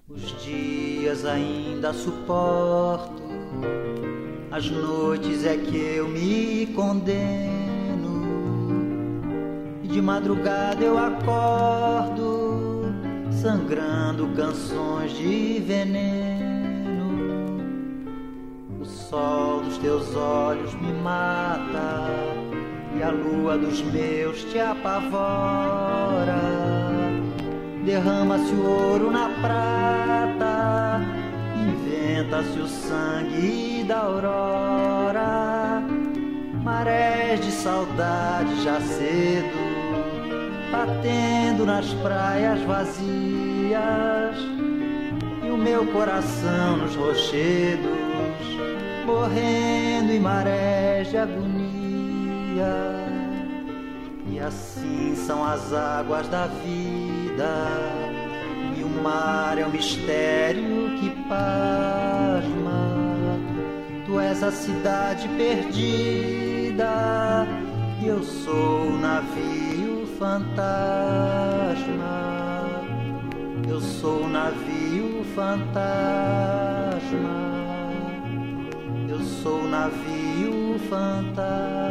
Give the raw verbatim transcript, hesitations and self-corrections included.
Os dias ainda suporto, as noites é que eu me condeno, e de madrugada eu acordo, sangrando canções de veneno. O sol dos teus olhos me mata, e a lua dos meus te apavora. Derrama-se o ouro na prata, inventa-se o sangue da aurora. Marés de saudade já cedo, batendo nas praias vazias, e o meu coração nos rochedos, morrendo em marés de agonia. E assim são as águas da vida, e o mar é um mistério que pasma. Tu és a cidade perdida, e eu sou o navio fantasma. Eu sou o navio fantasma. Eu sou o navio fantasma.